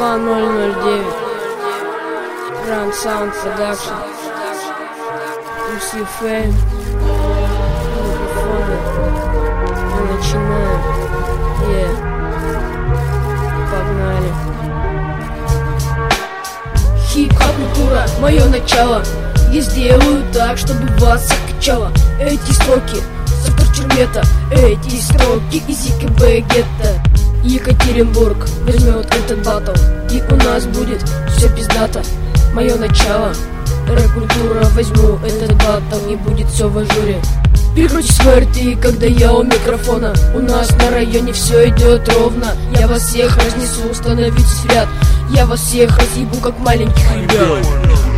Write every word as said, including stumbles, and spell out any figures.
два ноль ноль девять. Grand Sound Production. эм си Fame. Микрофоны. Мы начинаем. Yeah. Погнали. Хип-хоп культура, мое начало. Я сделаю так, чтобы вас закачало. Эти строки Сапарчермета, эти строки из ЕКБ гетто. Екатеринбург возьмет этот батл, и у нас будет все пиздато. Мое начало, рэп-культура, возьму этот батл, и будет все в ажуре. Перекройте свои рты, когда я у микрофона. У нас на районе все идет ровно. Я вас всех разнесу, становитесь в ряд. Я вас всех разъебу, как маленьких ребят.